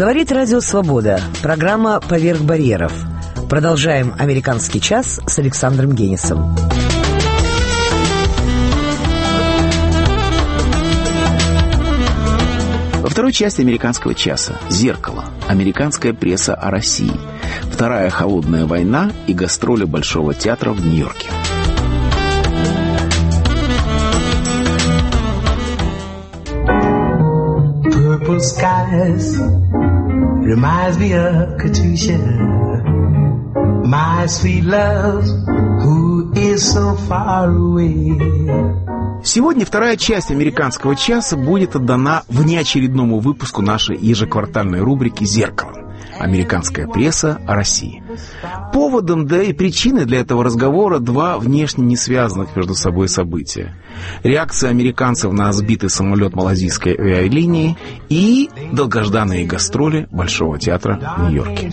Говорит Радио Свобода. Программа «Поверх барьеров». Продолжаем «Американский час» с Александром Генисом. Во второй части «Американского часа» «Зеркало. Американская пресса о России. Вторая холодная война и гастроли Большого театра в Нью-Йорке». Purple skies reminds me of Katusha, my sweet love, who is so far away. Сегодня вторая часть «Американского часа» будет отдана внеочередному выпуску нашей ежеквартальной рубрики «Зеркало. Американская пресса о России». Поводом, да и причиной для этого разговора два внешне не связанных между собой события. Реакция американцев на сбитый самолет малазийской авиалинии и долгожданные гастроли Большого театра в Нью-Йорке.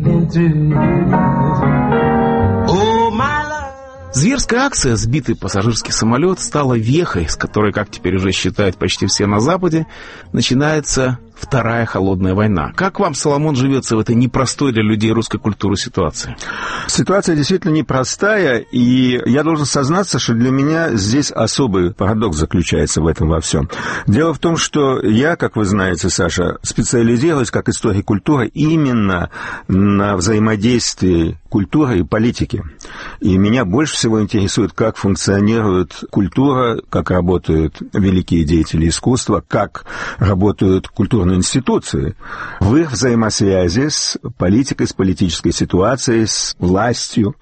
Зверская акция «Сбитый пассажирский самолет» стала вехой, с которой, как теперь уже считают почти все на Западе, начинается вторая холодная война. Как вам, Соломон, живется в этой непростой для людей русской культуры ситуации? Ситуация действительно непростая, и я должен сознаться, что для меня здесь особый парадокс заключается в этом во всем. Дело в том, что я, как вы знаете, Саша, специализируюсь как историк культуры именно на взаимодействии культуры и политики. И меня больше всего интересует, как функционирует культура, как работают великие деятели искусства, как работают культурные институции в их взаимосвязи с политикой, с политической ситуацией, с властью.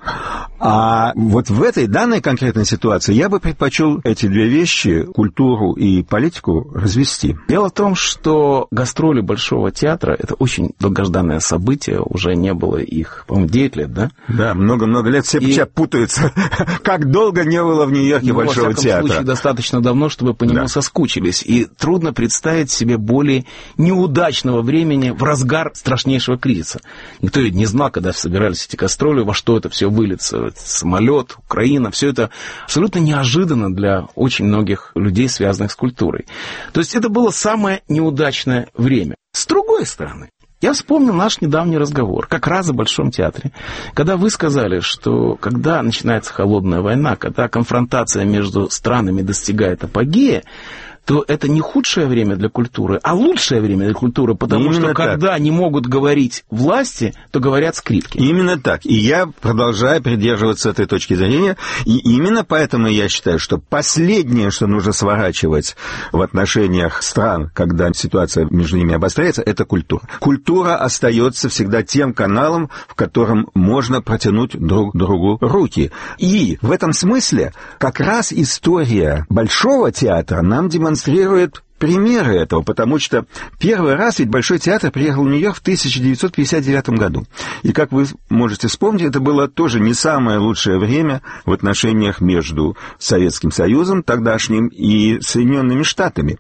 А вот в этой данной конкретной ситуации я бы предпочел эти две вещи, культуру и политику, развести. Дело в том, что гастроли Большого театра — это очень долгожданное событие, уже не было их, по-моему, 9 лет, да? Да, много-много лет, все сейчас путаются, как долго не было в Нью-Йорке Большого театра. Во всяком случае, достаточно давно, чтобы по нему соскучились. И трудно представить себе более неудачного времени в разгар страшнейшего кризиса. Никто ведь не знал, когда собирались эти гастроли, во что это все выльется. Самолет, Украина, все это абсолютно неожиданно для очень многих людей, связанных с культурой. То есть это было самое неудачное время. С другой стороны, я вспомнил наш недавний разговор, как раз о Большом театре, когда вы сказали, что когда начинается холодная война, когда конфронтация между странами достигает апогея, то это не худшее время для культуры, а лучшее время для культуры, потому именно что когда так не могут говорить власти, то говорят скрипки. Именно так. И я продолжаю придерживаться этой точки зрения, и именно поэтому я считаю, что последнее, что нужно сворачивать в отношениях стран, когда ситуация между ними обостряется, это культура. Культура остается всегда тем каналом, в котором можно протянуть друг другу руки. И в этом смысле как раз история Большого театра нам демонстрирует примеры этого, потому что первый раз ведь Большой театр приехал в Нью-Йорк в 1959 году. И, как вы можете вспомнить, это было тоже не самое лучшее время в отношениях между Советским Союзом тогдашним и Соединенными Штатами.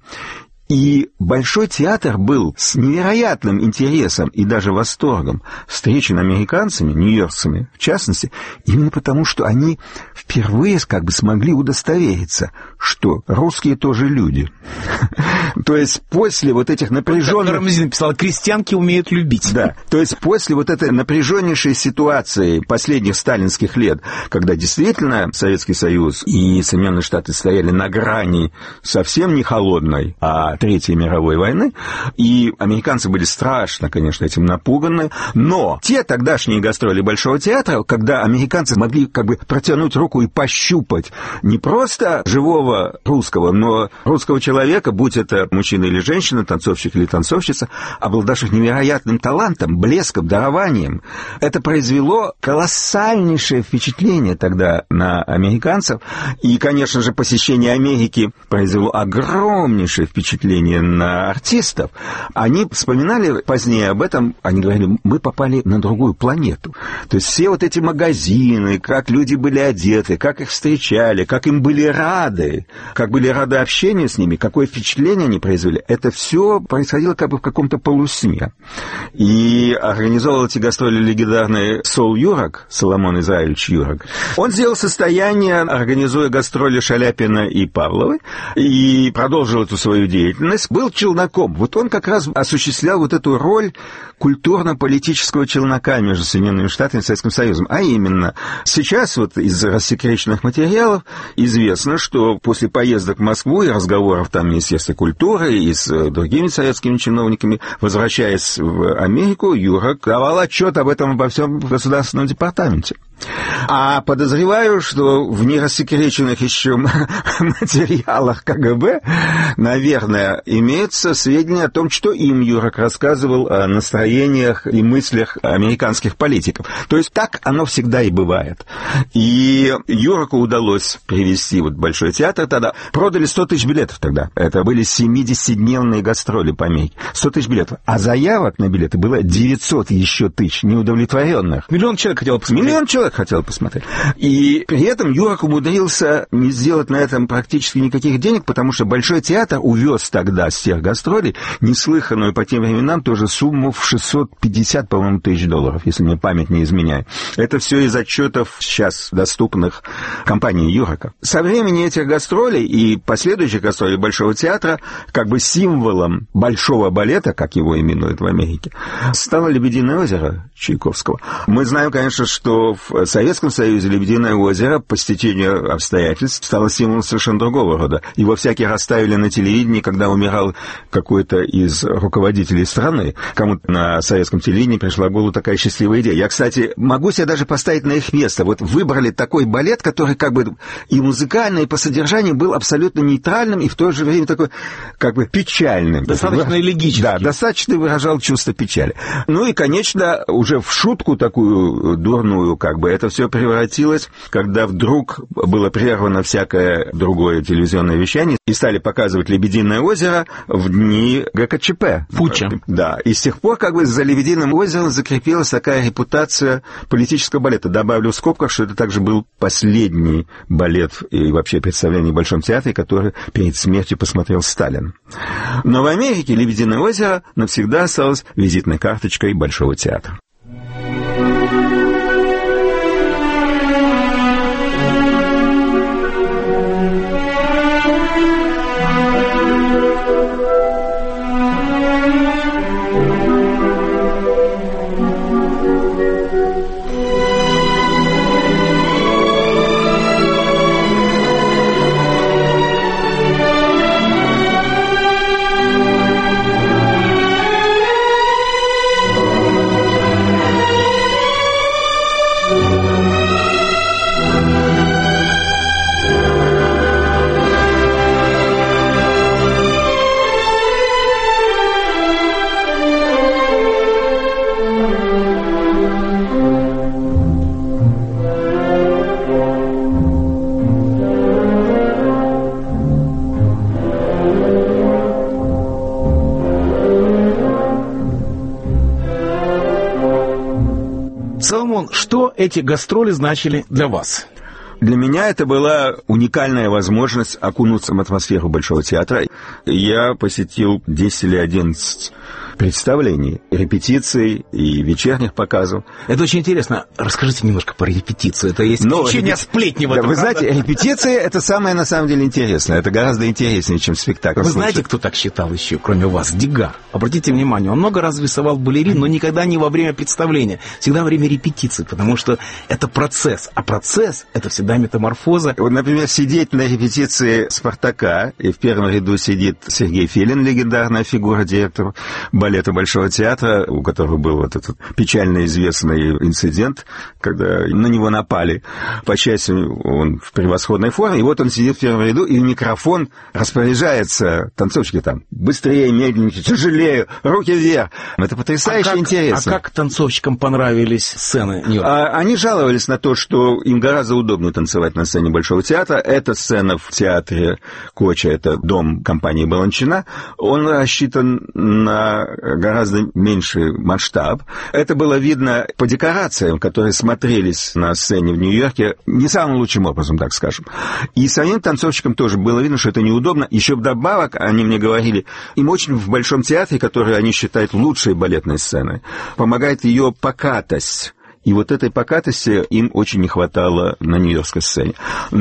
И Большой театр был с невероятным интересом и даже восторгом встречен американцами, нью-йоркцами в частности, именно потому, что они впервые как бы смогли удостовериться, что русские тоже люди. То есть после вот этих напряженных... Карамзин написал, крестьянки умеют любить. Да, то есть после вот этой напряженнейшей ситуации последних сталинских лет, когда действительно Советский Союз и Соединенные Штаты стояли на грани совсем не холодной, а Третьей мировой войны, и американцы были страшно, конечно, этим напуганы, но те тогдашние гастроли Большого театра, когда американцы могли как бы протянуть руку и пощупать не просто живого русского, но русского человека, будь это мужчина или женщина, танцовщик или танцовщица, обладавших невероятным талантом, блеском, дарованием, это произвело колоссальнейшее впечатление тогда на американцев, и, конечно же, посещение Америки произвело огромнейшее впечатление на артистов. Они вспоминали позднее об этом, они говорили, мы попали на другую планету. То есть все вот эти магазины, как люди были одеты, как их встречали, как им были рады. были, как были рады общению с ними, какое впечатление они произвели, это все происходило как бы в каком-то полусне. И организовал эти гастроли легендарный Сол Юрак, Соломон Израилевич Юрак. Он сделал состояние, организуя гастроли Шаляпина и Павловой, и продолжил эту свою деятельность. Был челноком. Вот он как раз осуществлял вот эту роль культурно-политического челнока между Соединенными Штатами и Советским Союзом. А именно, сейчас вот из рассекреченных материалов известно, что после поездок в Москву и разговоров там в Министерстве культуры и с другими советскими чиновниками, возвращаясь в Америку, Юрак давал отчет об этом во всем Государственном департаменте. А подозреваю, что в нерассекреченных еще материалах КГБ, наверное, имеются сведения о том, что им Юрак рассказывал о настроениях и мыслях американских политиков. То есть так оно всегда и бывает. И Юраку удалось привести вот Большой театр тогда. Продали 100 тысяч билетов тогда. Это были 70-дневные гастроли по Америке. 100 тысяч билетов. А заявок на билеты было 900 еще тысяч неудовлетворенных. Миллион человек хотел посмотреть. Миллион человек хотел посмотреть. И при этом Юрак умудрился не сделать на этом практически никаких денег, потому что Большой театр увез тогда с тех гастролей неслыханную по тем временам тоже сумму в 650, по-моему, тысяч долларов, если мне память не изменяет. Это все из отчетов сейчас доступных компании Юрака. Со времени этих гастролей и последующих гастролей Большого театра как бы символом большого балета, как его именуют в Америке, стало «Лебединое озеро» Чайковского. Мы знаем, конечно, что в Советском Союзе «Лебединое озеро» по стечению обстоятельств стало символом совершенно другого рода. Его всякий раз ставили на телевидении, когда умирал какой-то из руководителей страны. Кому-то на советском телевидении пришла в голову такая счастливая идея. Я, кстати, могу себя даже поставить на их место. Вот выбрали такой балет, который как бы и музыкально, и по содержанию был абсолютно нейтральным, и в то же время такой как бы печальным. Достаточно элегическим. Да, достаточно выражал чувство печали. Ну и, конечно, уже в шутку такую дурную, как бы, это все превратилось, когда вдруг было прервано всякое другое телевизионное вещание, и стали показывать «Лебединое озеро» в дни ГКЧП. Путча. Да, и с тех пор как бы за «Лебединым озером» закрепилась такая репутация политического балета. Добавлю в скобках, что это также был последний балет и вообще представление в Большом театре, который перед смертью посмотрел Сталин. Но в Америке «Лебединое озеро» навсегда осталось визитной карточкой Большого театра. Соломон, что эти гастроли значили для вас? Для меня это была уникальная возможность окунуться в атмосферу Большого театра. Я посетил 10 или 11 представлений, репетиций и вечерних показов. Это очень интересно. Расскажите немножко про репетицию. Это есть течение сплетни в этом. Да, вы знаете, репетиции — это самое, на самом деле, интересное. Это гораздо интереснее, чем спектакль. Вы знаете, кто так считал еще, кроме вас? Дегар. Обратите внимание, он много раз рисовал балерин, но никогда не во время представления. Всегда во время репетиции, потому что это процесс. А процесс — это всегда метаморфоза. Вот, например, сидеть на репетиции «Спартака», и в первом ряду сидит Сергей Филин, легендарная фигура, директор балета Большого театра, у которого был вот этот печально известный инцидент, когда на него напали. По счастью, он в превосходной форме, и вот он сидит в первом ряду, и в микрофон распоряжается танцовщики там: быстрее, медленнее, тяжелее, руки вверх. Это потрясающе интересно. А как танцовщикам понравились сцены Нью-Йорка? Они жаловались на то, что им гораздо удобнее танцевать на сцене Большого театра. Эта сцена в театре Коча, это дом компании Баланчина, он рассчитан на гораздо меньший масштаб. Это было видно по декорациям, которые смотрелись на сцене в Нью-Йорке не самым лучшим образом, так скажем. И самим танцовщикам тоже было видно, что это неудобно. Еще вдобавок, они мне говорили, им очень в Большом театре, который они считают лучшей балетной сценой, помогает ее покатость. И вот этой покатости им очень не хватало на нью-йоркской сцене.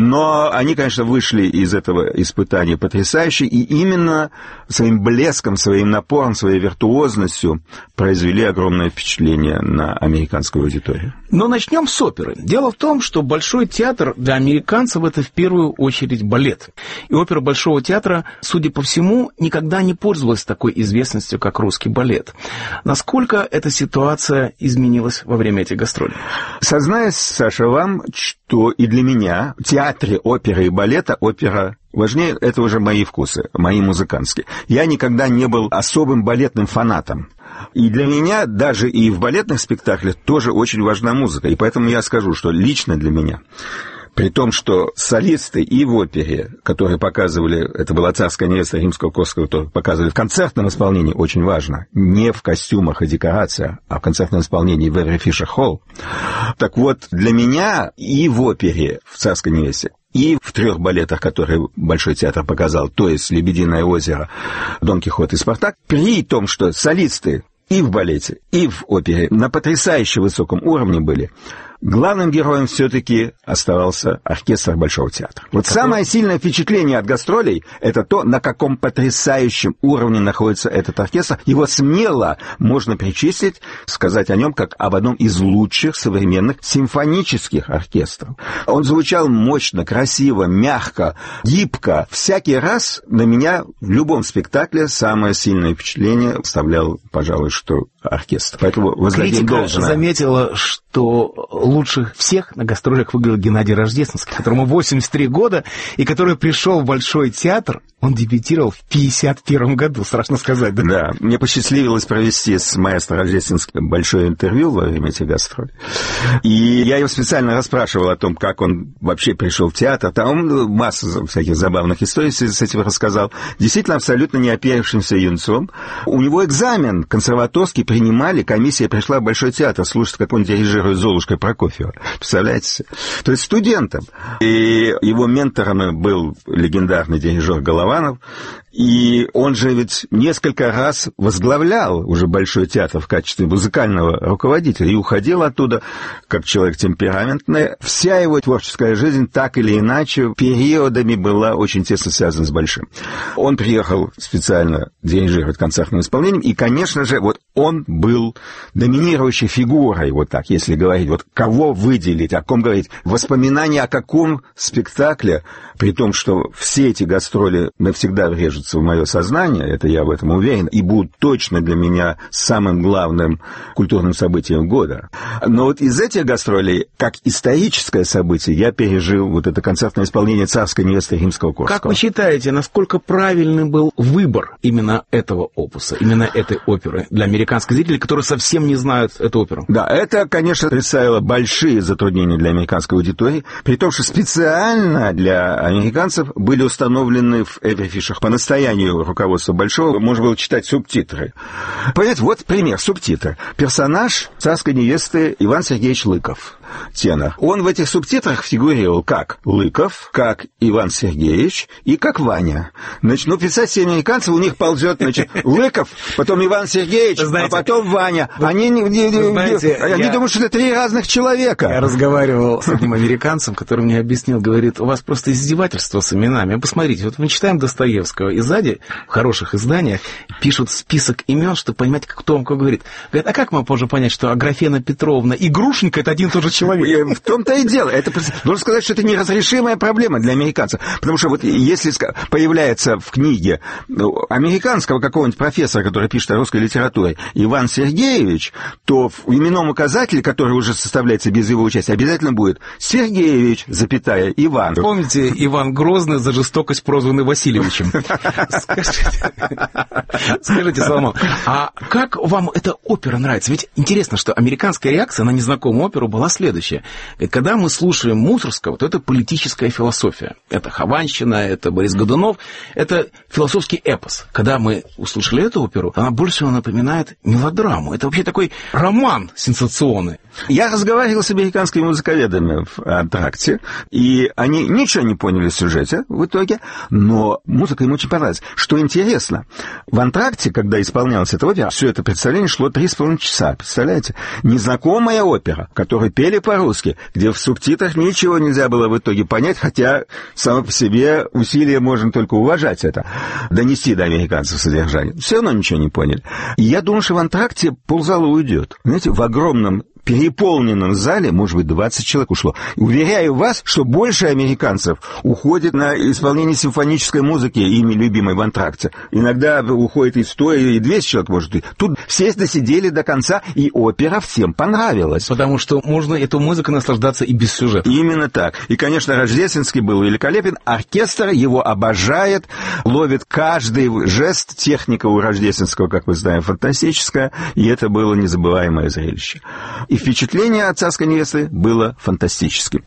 Но они, конечно, вышли из этого испытания потрясающе, и именно своим блеском, своим напором, своей виртуозностью произвели огромное впечатление на американскую аудиторию. Но начнем с оперы. Дело в том, что Большой театр для американцев — это в первую очередь балет. И опера Большого театра, судя по всему, никогда не пользовалась такой известностью, как русский балет. Насколько эта ситуация изменилась во время этих гастролей? Сознаюсь, Саша, вам, что и для меня в театре оперы и балета опера важнее, это уже мои вкусы, мои музыкантские. Я никогда не был особым балетным фанатом. И для меня даже и в балетных спектаклях тоже очень важна музыка. И поэтому я скажу, что лично для меня, при том, что солисты и в опере, которые показывали, это была «Царская невеста» Римского-Корсакова, которые показывали в концертном исполнении, очень важно, не в костюмах и декорациях, а в концертном исполнении в Эвери Фишер Холл. Так вот, для меня и в опере, в «Царской невесте», и в 3 балетах, которые Большой театр показал, то есть «Лебединое озеро», «Дон Кихот» и «Спартак», при том, что солисты и в балете, и в опере на потрясающе высоком уровне были, главным героем все-таки оставался оркестр Большого театра. Вот самое сильное впечатление от гастролей — это то, на каком потрясающем уровне находится этот оркестр. Его смело можно причислить, сказать о нем как об одном из лучших современных симфонических оркестров. Он звучал мощно, красиво, мягко, гибко. Всякий раз на меня в любом спектакле самое сильное впечатление оставлял, пожалуй, что оркестр. Поэтому воздадим должное. Критика заметила, что лучше всех на гастролях выиграл Геннадий Рождественский, которому 83 года, и который пришел в Большой театр. Он дебютировал в 51 году, страшно сказать, да? Да, мне посчастливилось провести с маэстро Рождественским большое интервью во время этих гастролей. И я его специально расспрашивал о том, как он вообще пришел в театр. Там массу всяких забавных историй с этим рассказал. Действительно, абсолютно неоперившимся юнцом. У него экзамен консерваторский принимали, комиссия пришла в Большой театр слушать, как он дирижирует Золушкой Прокофьева. Представляете? То есть студентом. И его ментором был легендарный дирижер Голованов. И он же ведь несколько раз возглавлял уже Большой театр в качестве музыкального руководителя и уходил оттуда как человек темпераментный. Вся его творческая жизнь так или иначе периодами была очень тесно связана с Большим. Он приехал специально дирижировать концертным исполнением, и, конечно же, вот он был доминирующей фигурой, вот так, если говорить, вот кого выделить, о ком говорить. Воспоминания о каком спектакле, при том, что все эти гастроли навсегда врежутся в мое сознание, это я в этом уверен, и будут точно для меня самым главным культурным событием года. Но вот из этих гастролей, как историческое событие, я пережил вот это концертное исполнение «Царской невесты» Римского-Корсакова. Как вы считаете, насколько правильный был выбор именно этого опуса, именно этой оперы для американских зрителей, которые совсем не знают эту оперу? Да, это, конечно, представило большие затруднения для американской аудитории, при том, что специально для американцев были установлены в Эвери Фишер по настоянию руководства Большого, можно было читать субтитры. Понимаете, вот пример, субтитры. Персонаж «Царской невесты» Иван Сергеевич Лыков, тенор. Он в этих субтитрах фигурировал как Лыков, как Иван Сергеевич и как Ваня. Значит, ну, представьте, американцев, у них ползет, значит, Лыков, потом Иван Сергеевич, знаете, а потом Ваня. Они думают, что это 3 разных человека. Я разговаривал с одним американцем, который мне объяснил, говорит, у вас просто издевательство с именами. Посмотрите, вот мы читаем Достоевского, и сзади в хороших изданиях пишут список имен, чтобы понимать, кто вам кого говорит. Говорит, а как мы можем понять, что Аграфена Петровна и Грушенька — это один и тот же человек? В том-то и дело. Это, нужно сказать, что это неразрешимая проблема для американцев. Потому что вот если появляется в книге американского какого-нибудь профессора, который пишет о русской литературе, Иван Сергеевич, то в именном указателе, который уже составляется без его участия, обязательно будет Сергеевич, запятая, Иван. Помните, Иван Грозный за жестокость прозванный Васильевичем? Скажите, Соломон, а как вам эта опера нравится? Ведь интересно, что американская реакция на незнакомую оперу была следующая. следующее. Когда мы слушаем Мусоргского, то это политическая философия. Это Хованщина, это Борис Годунов, это философский эпос. Когда мы услышали эту оперу, она больше всего напоминает мелодраму. Это вообще такой роман сенсационный. Я разговаривал с американскими музыковедами в антракте, и они ничего не поняли в сюжете в итоге, но музыка им очень понравилась. Что интересно, в антракте, когда исполнялась эта опера, все это представление шло 3,5 часа, представляете? Незнакомая опера, которую пели по-русски, где в субтитрах ничего нельзя было в итоге понять, хотя само по себе усилия можно только уважать это, донести до американцев содержание. Все равно ничего не поняли. И я думаю, что в антракте ползала уйдет. Знаете, в огромном переполненном зале, может быть, 20 человек ушло. Уверяю вас, что больше американцев уходит на исполнение симфонической музыки, ими любимой в антракте. Иногда уходит и 100, и 200 человек, может быть. Тут все досидели до конца, и опера всем понравилась. Потому что можно эту музыку наслаждаться и без сюжета. Именно так. И, конечно, Рождественский был великолепен. Оркестр его обожает, ловит каждый жест. Техника у Рождественского, как мы знаем, фантастическая. И это было незабываемое зрелище. И впечатление от «Царской невесты» было фантастическим.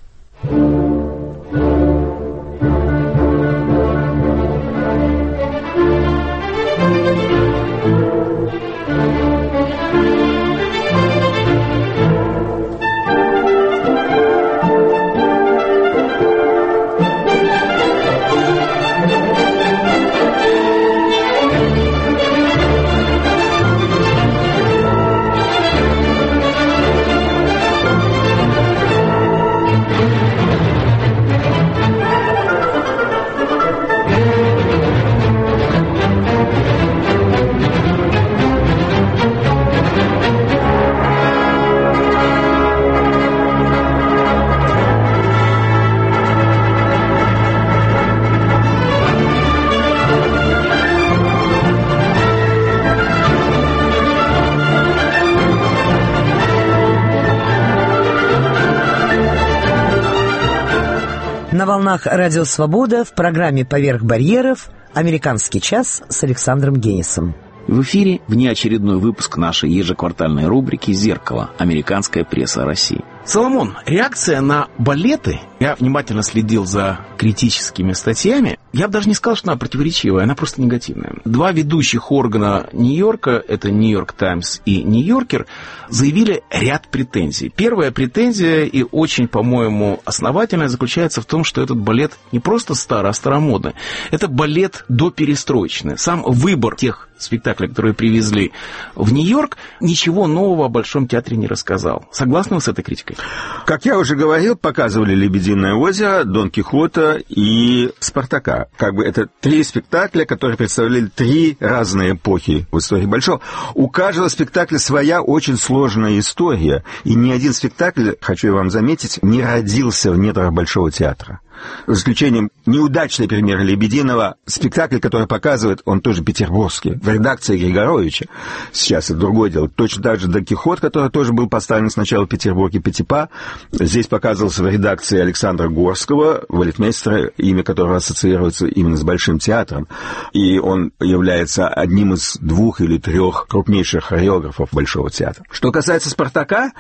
На волнах «Радио Свобода» в программе «Поверх барьеров» «Американский час» с Александром Генисом. В эфире внеочередной выпуск нашей ежеквартальной рубрики «Зеркало. Американская пресса России». Соломон, реакция на балеты, я внимательно следил за критическими статьями, я бы даже не сказал, что она противоречивая, она просто негативная. Два ведущих органа Нью-Йорка, это «Нью-Йорк Таймс» и «Нью-Йоркер», заявили ряд претензий. Первая претензия, и очень, по-моему, основательная, заключается в том, что этот балет не просто старый, а старомодный. Это балет доперестроечный. Сам выбор тех спектаклей, которые привезли в Нью-Йорк, ничего нового о Большом театре не рассказал. Согласны вы с этой критикой? Как я уже говорил, показывали «Лебединое озеро», «Дон Кихота» и «Спартака». Как бы это три спектакля, которые представляли три разные эпохи в истории Большого. У каждого спектакля своя очень сложная история. И ни один спектакль, хочу я вам заметить, не родился в недрах Большого театра. За исключением неудачной премьеры «Лебединого», спектакль, который показывает, он тоже петербургский, в редакции Григоровича. Сейчас это другое дело. Точно так же «Дон Кихот», который тоже был поставлен сначала в Петербурге, Петипа. Здесь показывался в редакции Александра Горского, балетмейстера, имя которого ассоциируется именно с Большим театром. И он является одним из 2 или 3 крупнейших хореографов Большого театра. Что касается «Спартака»,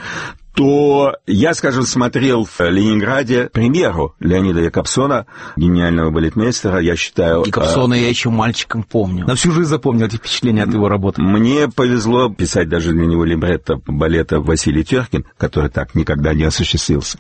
то я, скажем, смотрел в Ленинграде премьеру Леонида Якобсона, гениального балетмейстера, я считаю... Якобсона я еще мальчиком помню. На всю жизнь запомнил эти впечатления от его работы. Мне повезло писать даже для него либретто балета «Василий Теркин», который так никогда не осуществился.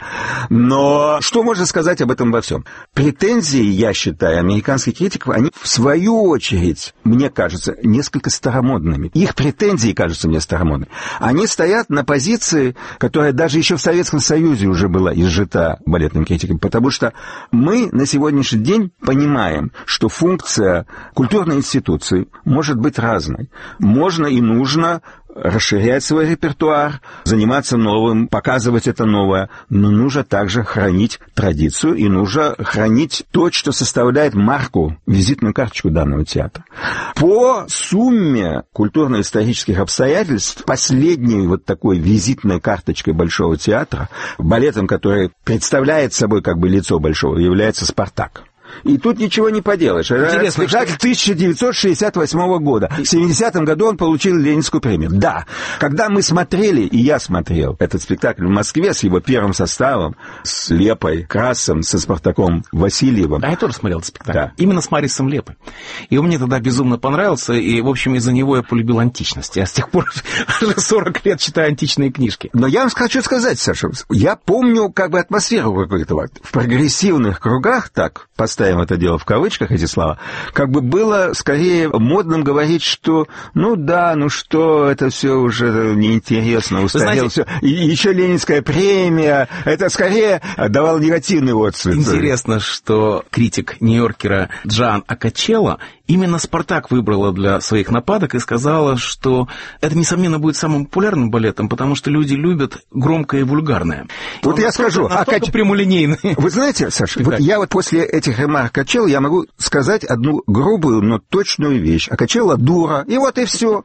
Но что можно сказать об этом во всем? Претензии, я считаю, американских критиков, они в свою очередь, мне кажется, несколько старомодными. Их претензии кажутся мне старомодными. Они стоят на позиции, которая даже еще в Советском Союзе уже была изжита балетным критиком, потому что мы на сегодняшний день понимаем, что функция культурной институции может быть разной. Можно и нужно расширять свой репертуар, заниматься новым, показывать это новое, но нужно также хранить традицию и нужно хранить то, что составляет марку, визитную карточку данного театра. По сумме культурно-исторических обстоятельств последней вот такой визитной карточкой Большого театра, балетом, который представляет собой как бы лицо Большого, является «Спартак». И тут ничего не поделаешь. Это спектакль 1968 года. В 70-м году он получил Ленинскую премию. Да. Когда мы смотрели, и я смотрел этот спектакль в Москве с его первым составом, с Лепой, Красом, со Спартаком Васильевым. А я тоже смотрел этот спектакль. Да. Именно с Марисом Лепой. И он мне тогда безумно понравился, и, в общем, из-за него я полюбил античность. Я с тех пор уже 40 лет читаю античные книжки. Но я вам хочу сказать, Саша, я помню как бы атмосферу какую-то. В прогрессивных кругах, так, поставим это дело в кавычках, эти слова, как бы было скорее модным говорить, что, ну да, ну что, это все уже неинтересно, устарело все. И еще Ленинская премия, это скорее давал негативный отзыв. Интересно, что критик Нью-Йоркера Джан Акачело именно «Спартак» выбрала для своих нападок и сказала, что это, несомненно, будет самым популярным балетом, потому что люди любят громкое и вульгарное. Вот я скажу, прямолинейный. Вы знаете, Саша, вот я вот после этих ремарок Акачело я могу сказать одну грубую, но точную вещь. Акачело дура, и вот и все.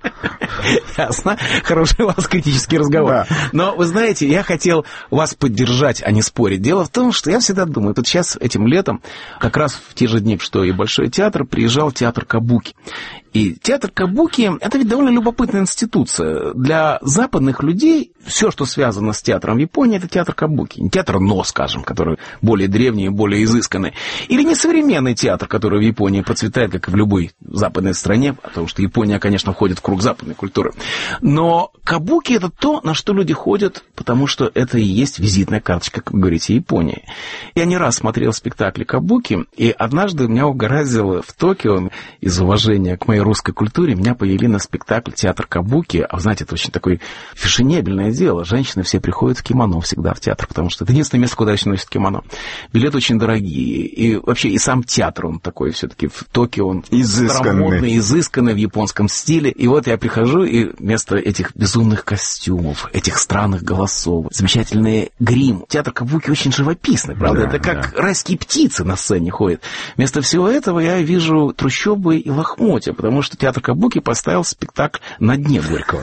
Ясно. Хороший у вас критический разговор. Да. Но, вы знаете, я хотел вас поддержать, а не спорить. Дело в том, что я всегда думаю, вот сейчас, этим летом, как раз в те же дни, что и Большой театр, приезжал театр Кабуки. И театр Кабуки – это ведь довольно любопытная институция. Для западных людей все, что связано с театром в Японии, это театр Кабуки. Не театр Но, скажем, который более древний и более изысканный. Или не современный театр, который в Японии процветает, как и в любой западной стране, потому что Япония, конечно, входит в круг западной культуры. Но Кабуки – это то, на что люди ходят, потому что это и есть визитная карточка, как вы говорите, Японии. Я не раз смотрел спектакли Кабуки, и однажды меня угораздило в Токио, из уважения к моей русской культуре, меня повели на спектакль «Театр Кабуки». А вы знаете, это очень такое фешенебельное дело. Женщины все приходят в кимоно всегда в театр, потому что это единственное место, куда еще носят кимоно. Билеты очень дорогие. И вообще и сам театр, он такой все-таки в Токио, он старомодный, изысканный в японском стиле. И вот я прихожу, и вместо этих безумных костюмов, этих странных голосов, замечательный грим. Театр Кабуки очень живописный, правда? Да, это как райские птицы на сцене ходят. Вместо всего этого я вижу трущобы и лохмотья, потому что театр Кабуки поставил спектакль «На дне Горького».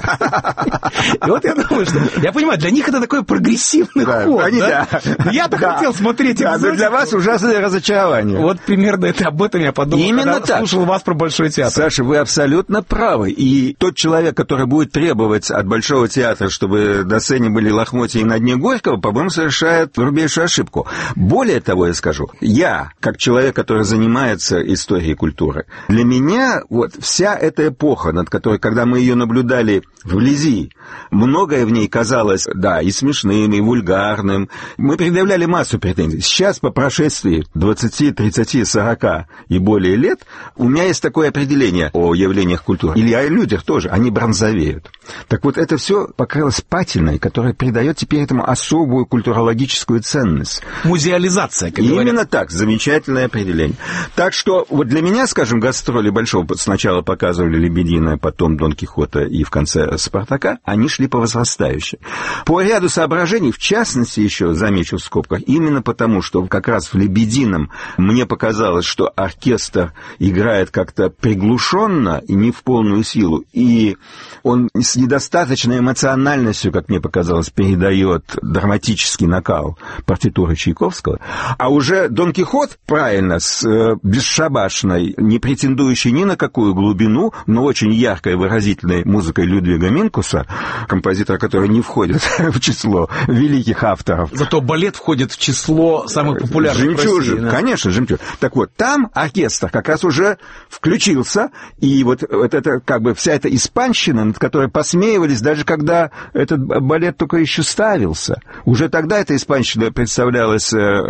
И вот я думаю, что... Я понимаю, для них это такой прогрессивный ход, да? Я-то хотел смотреть экзотику. Но для вас ужасное разочарование. Вот примерно это об этом я подумал, именно когда слушал вас про Большой театр. Саша, вы абсолютно правы. И тот человек, который будет требовать от Большого театра, чтобы на сцене были лохмотья и «На дне Горького», по-моему, совершает грубейшую ошибку. Более того, я скажу, я, как человек, который занимается историей культуры, для меня вот вся эта эпоха, над которой, когда мы ее наблюдали вблизи, многое в ней казалось, да, и смешным, и вульгарным. Мы предъявляли массу претензий. Сейчас, по прошествии 20, 30, 40 и более лет, у меня есть такое определение о явлениях культуры, или о людях тоже, они бронзовеют. Так вот, это все покрылось патиной, которая придает теперь этому особую культурологическую ценность. Музеализация, как говорят. Именно так, замечательное определение. Так что вот для меня, скажем, гастроли Большого, сначала показывали «Лебединое», потом «Дон Кихота» и в конце «Спартака», они шли по возрастающей. По ряду соображений, в частности, еще замечу в скобках, именно потому, что как раз в «Лебедином» мне показалось, что оркестр играет как-то приглушенно и не в полную силу, и он с недостаточной эмоциональностью, как мне показалось, передает драматический накал партитуры Чайковского, а уже «Дон Кихот», правильно, с бесшабашной, не претендующей ни на какую глубину, но очень яркой, выразительной музыкой Людвига Минкуса, композитора, который не входит в число великих авторов. Зато балет входит в число самых популярных в России. Да? Конечно, жемчужин. Так вот, там оркестр как раз уже включился, и вот это как бы вся эта испанщина, над которой посмеивались, даже когда этот балет только еще ставился. Уже тогда эта испанщина представлялась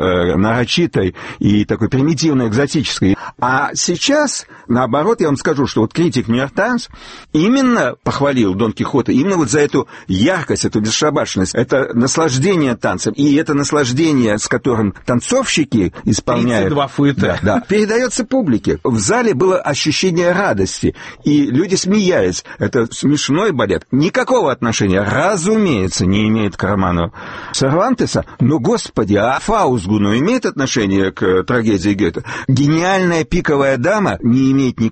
нарочитой и такой примитивной, экзотической. А сейчас, наоборот, я вам скажу, что вот критик «Нью-Йорк Таймс» именно похвалил Дон Кихота именно вот за эту яркость, эту бесшабашность, это наслаждение танцем, и это наслаждение, с которым танцовщики исполняют... 32 фуэте. Да, передается публике. В зале было ощущение радости, и люди смеялись. Это смешной балет. Никакого отношения, разумеется, не имеет к роману Сервантеса, но, господи, а Фаустгуну имеет отношение к трагедии Гёте? Гениальная пиковая дама не имеет никакого отношения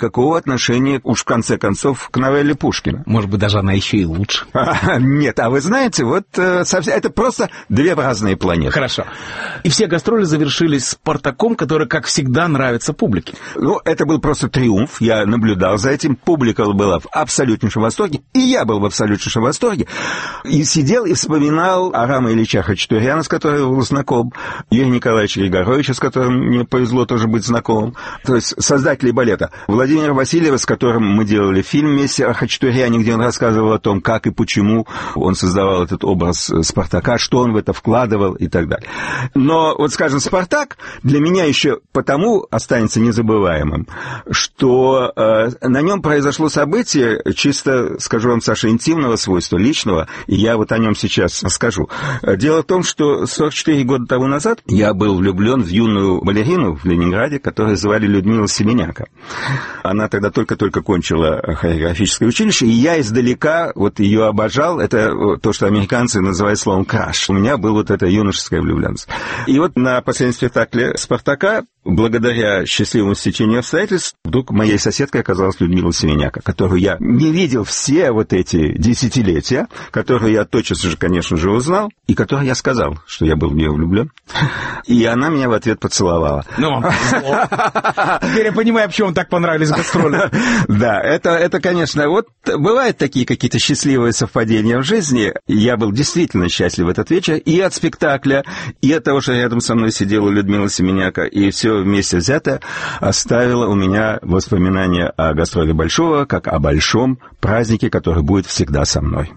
отношение, уж в конце концов, к новелле Пушкина. Может быть, даже она еще и лучше. Нет, а вы знаете, вот это просто две разные планеты. Хорошо. И все гастроли завершились «Спартаком», который, как всегда, нравится публике. Ну, это был просто триумф. Я наблюдал за этим. Публика была в абсолютнейшем восторге. И я был в абсолютнейшем восторге. И сидел и вспоминал Арама Ильича Хачатуряна, с которым я был знаком, Юрия Николаевича Григоровича, с которым мне повезло тоже быть знакомым. То есть создателей балета. Владимира Васильева, с которым мы делали фильм вместе о Хачатуряне, где он рассказывал о том, как и почему он создавал этот образ Спартака, что он в это вкладывал и так далее. Но вот, скажем, Спартак для меня еще потому останется незабываемым, что на нем произошло событие, чисто, скажу вам, Саша, интимного свойства, личного, и я вот о нем сейчас расскажу. Дело в том, что 44 года тому назад я был влюблен в юную балерину в Ленинграде, которую звали Людмила Семеняка. Она тогда только-только кончила хореографическое училище, и я издалека вот ее обожал. Это то, что американцы называют словом «краш». У меня был вот эта юношеская влюбленность. И вот на последнем спектакле «Спартака», благодаря счастливому стечению обстоятельств, вдруг моей соседкой оказалась Людмила Семеняка, которую я не видел все вот эти десятилетия, которую я тотчас же, конечно же, узнал, и которой я сказал, что я был в нее влюблен. И она меня в ответ поцеловала. Ну, вам повезло. Теперь я понимаю, почему вам так понравились гастроли. Да, это, конечно, вот бывают такие какие-то счастливые совпадения в жизни. Я был действительно счастлив в этот вечер и от спектакля, и от того, что рядом со мной сидела Людмила Семеняка, и все вместе взято оставило у меня воспоминания о гастроли Большого, как о большом празднике, который будет всегда со мной.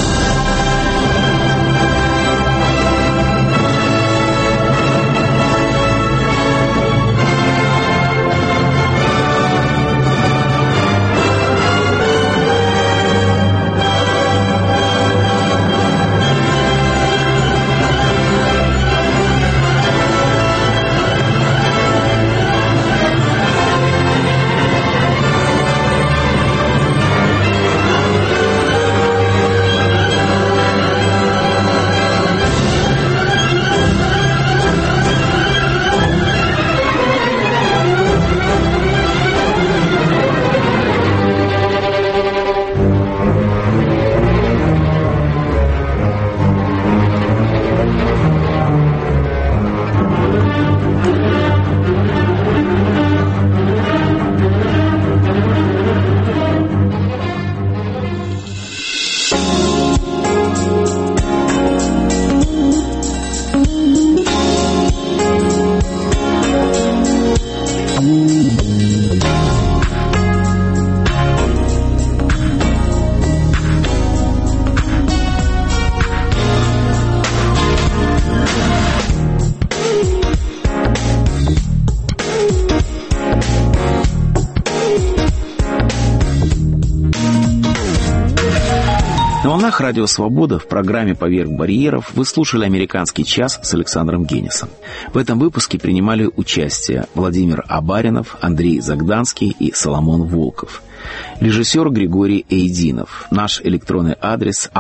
На волнах Радио Свобода в программе «Поверх барьеров» вы слушали «Американский час» с Александром Генисом. В этом выпуске принимали участие Владимир Абаринов, Андрей Загданский и Соломон Волков. Режиссер Григорий Эйдинов. Наш электронный адрес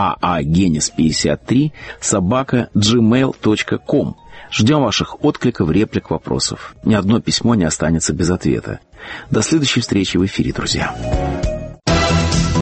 aagenis53@gmail.com. Ждем ваших откликов, реплик, вопросов. Ни одно письмо не останется без ответа. До следующей встречи в эфире, друзья.